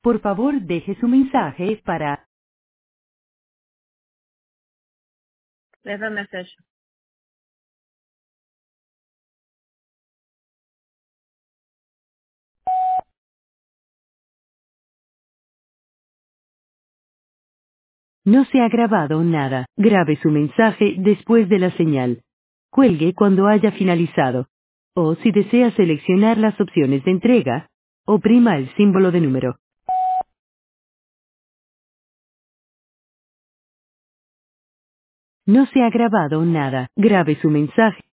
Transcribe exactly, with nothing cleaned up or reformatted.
Por favor, deje su mensaje para... Leave a message. No se ha grabado nada. Grabe su mensaje después de la señal. Cuelgue cuando haya finalizado. O si desea seleccionar las opciones de entrega, oprima el símbolo de número. No se ha grabado nada. Grabe su mensaje.